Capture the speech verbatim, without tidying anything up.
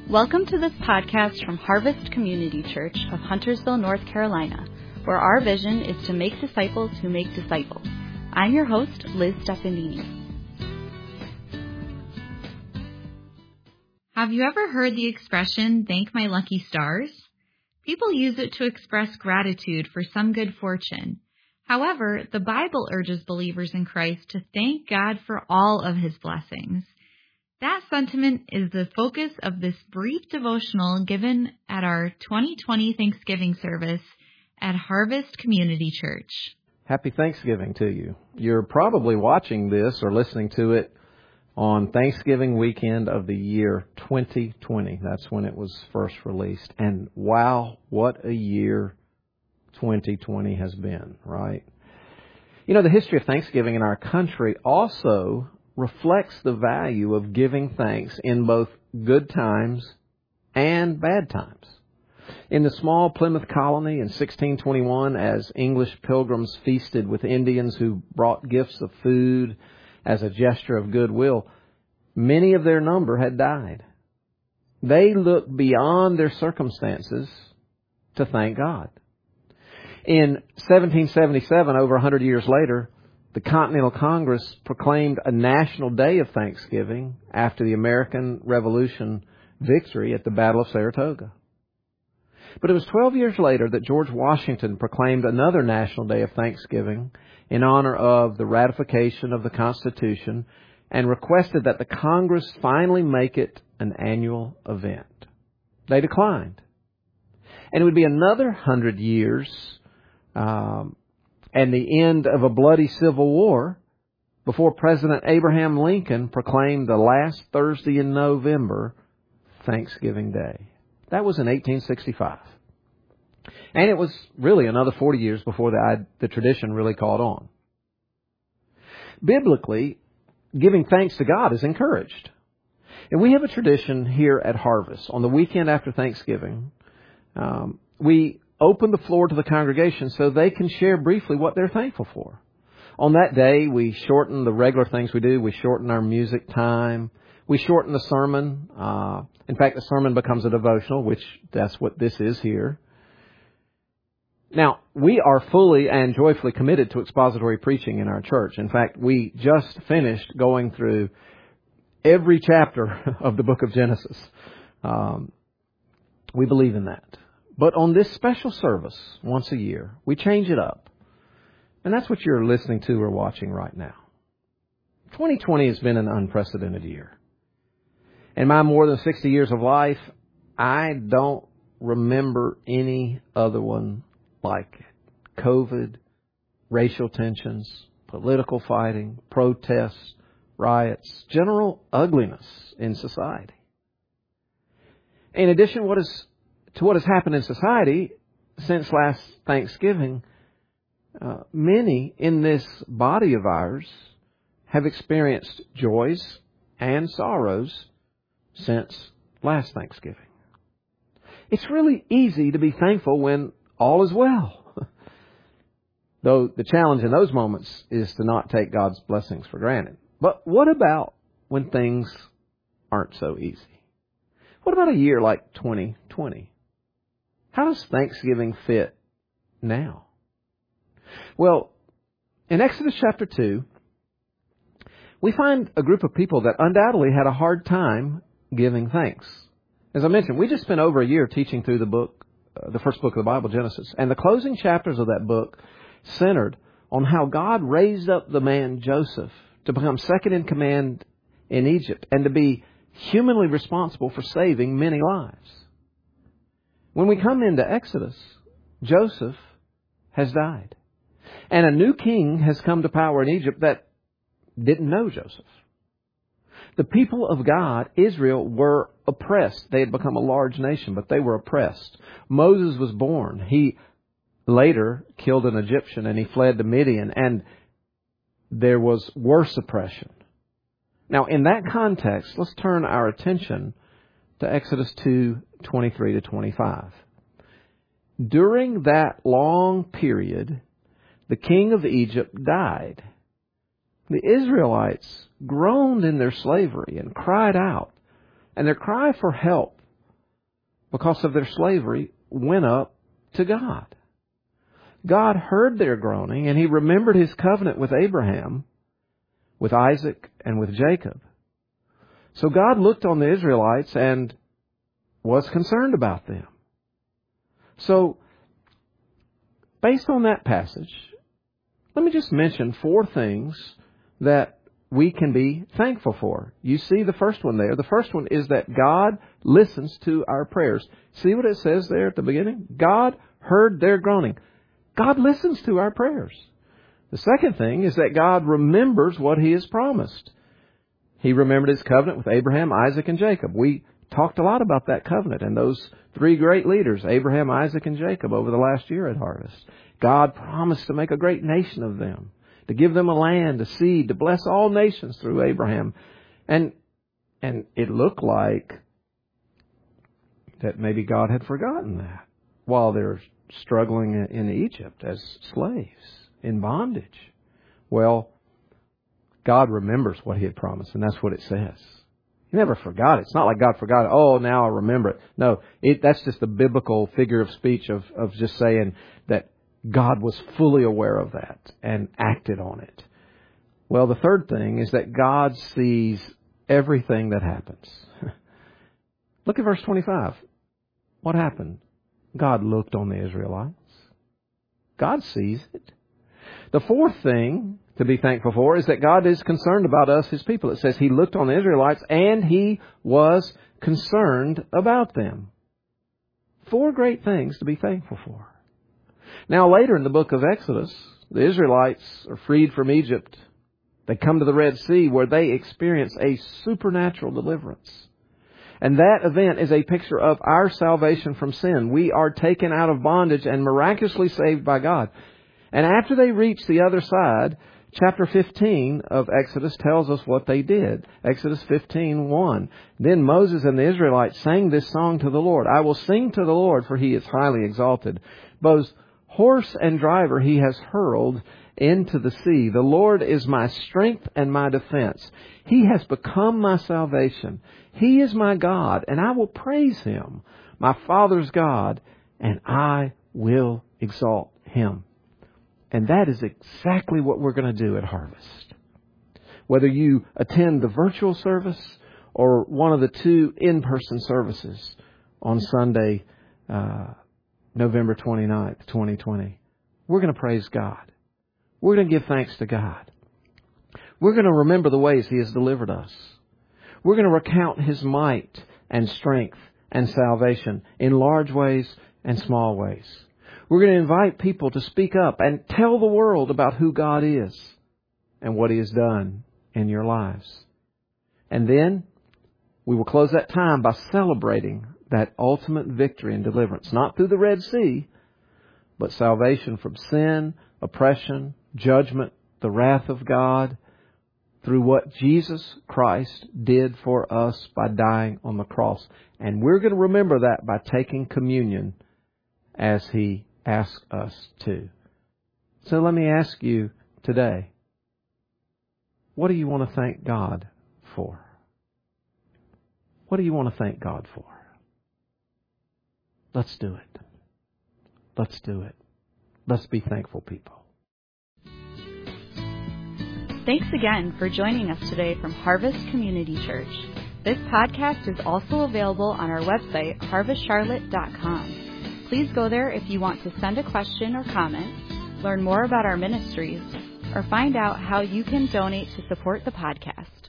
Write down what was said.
Welcome to this podcast from Harvest Community Church of Huntersville, North Carolina, where our vision is to make disciples who make disciples. I'm your host, Liz Stefanini. Have you ever heard the expression, thank my lucky stars? People use it to express gratitude for some good fortune. However, the Bible urges believers in Christ to thank God for all of His blessings. That sentiment is the focus of this brief devotional given at our twenty twenty Thanksgiving service at Harvest Community Church. Happy Thanksgiving to you. You're probably watching this or listening to it on Thanksgiving weekend of the year twenty twenty. That's when it was first released. And wow, what a year twenty twenty has been, right? You know, the history of Thanksgiving in our country also reflects the value of giving thanks in both good times and bad times. In the small Plymouth colony in sixteen twenty-one, as English pilgrims feasted with Indians who brought gifts of food as a gesture of goodwill, many of their number had died. They looked beyond their circumstances to thank God. In seventeen seventy-seven, over one hundred years later, the Continental Congress proclaimed a national day of Thanksgiving after the American Revolution victory at the Battle of Saratoga. But it was twelve years later that George Washington proclaimed another national day of Thanksgiving in honor of the ratification of the Constitution and requested that the Congress finally make it an annual event. They declined. And it would be another hundred years um, and the end of a bloody civil war before President Abraham Lincoln proclaimed the last Thursday in November Thanksgiving Day. That was in eighteen sixty-five. And it was really another forty years before the, the tradition really caught on. Biblically, giving thanks to God is encouraged. And we have a tradition here at Harvest. On the weekend after Thanksgiving, um, we open the floor to the congregation so they can share briefly what they're thankful for. On that day, we shorten the regular things we do. We shorten our music time. We shorten the sermon. Uh, in fact, the sermon becomes a devotional, which that's what this is here. Now, we are fully and joyfully committed to expository preaching in our church. In fact, we just finished going through every chapter of the book of Genesis. Um, we believe in that. But on this special service, once a year, we change it up. And that's what you're listening to or watching right now. twenty twenty has been an unprecedented year. In my more than sixty years of life, I don't remember any other one like it. COVID, racial tensions, political fighting, protests, riots, general ugliness in society. In addition, what is to what has happened in society since last Thanksgiving, uh, many in this body of ours have experienced joys and sorrows since last Thanksgiving. It's really easy to be thankful when all is well. Though the challenge in those moments is to not take God's blessings for granted. But what about when things aren't so easy? What about a year like twenty twenty? How does Thanksgiving fit now? Well, in Exodus chapter two, we find a group of people that undoubtedly had a hard time giving thanks. As I mentioned, we just spent over a year teaching through the book, uh, the first book of the Bible, Genesis. And the closing chapters of that book centered on how God raised up the man Joseph to become second in command in Egypt and to be humanly responsible for saving many lives. When we come into Exodus, Joseph has died. And a new king has come to power in Egypt that didn't know Joseph. The people of God, Israel, were oppressed. They had become a large nation, but they were oppressed. Moses was born. He later killed an Egyptian and he fled to Midian, and there was worse oppression. Now, in that context, let's turn our attention to Exodus two, twenty-three to twenty-five. During that long period, the king of Egypt died. The Israelites groaned in their slavery and cried out, and their cry for help because of their slavery, went up to God. God heard their groaning, and He remembered His covenant with Abraham, with Isaac, and with Jacob. So God looked on the Israelites and was concerned about them. So, based on that passage, let me just mention four things that we can be thankful for. You see the first one there. The first one is that God listens to our prayers. See what it says there at the beginning? God heard their groaning. God listens to our prayers. The second thing is that God remembers what He has promised. He remembered His covenant with Abraham, Isaac, and Jacob. We talked a lot about that covenant and those three great leaders, Abraham, Isaac, and Jacob, over the last year at Harvest. God promised to make a great nation of them, to give them a land, a seed, to bless all nations through Abraham. And and it looked like that maybe God had forgotten that while they're struggling in Egypt as slaves, in bondage. Well, God remembers what He had promised, and that's what it says. He never forgot it. It's not like God forgot it. Oh, now I remember it. No, it, that's just a biblical figure of speech of, of just saying that God was fully aware of that and acted on it. Well, the third thing is that God sees everything that happens. Look at verse twenty-five. What happened? God looked on the Israelites. God sees it. The fourth thing to be thankful for is that God is concerned about us, His people. It says He looked on the Israelites and He was concerned about them. Four great things to be thankful for. Now later in the book of Exodus, the Israelites are freed from Egypt. They come to the Red Sea where they experience a supernatural deliverance. And that event is a picture of our salvation from sin. We are taken out of bondage and miraculously saved by God. And after they reach the other side, chapter fifteen of Exodus tells us what they did. Exodus fifteen one. Then Moses and the Israelites sang this song to the Lord. I will sing to the Lord, for He is highly exalted. Both horse and driver He has hurled into the sea. The Lord is my strength and my defense. He has become my salvation. He is my God, and I will praise Him, my Father's God, and I will exalt Him. And that is exactly what we're going to do at Harvest. Whether you attend the virtual service or one of the two in-person services on Sunday, uh, November twenty-ninth, twenty twenty, we're going to praise God. We're going to give thanks to God. We're going to remember the ways He has delivered us. We're going to recount His might and strength and salvation in large ways and small ways. We're going to invite people to speak up and tell the world about who God is and what He has done in your lives. And then we will close that time by celebrating that ultimate victory and deliverance, not through the Red Sea, but salvation from sin, oppression, judgment, the wrath of God, through what Jesus Christ did for us by dying on the cross. And we're going to remember that by taking communion as He asks us to. So let me ask you today, what do you want to thank God for? What do you want to thank God for? Let's do it. Let's do it. Let's be thankful people. Thanks again for joining us today from Harvest Community Church. This podcast is also available on our website, harvest charlotte dot com. Please go there if you want to send a question or comment, learn more about our ministries, or find out how you can donate to support the podcast.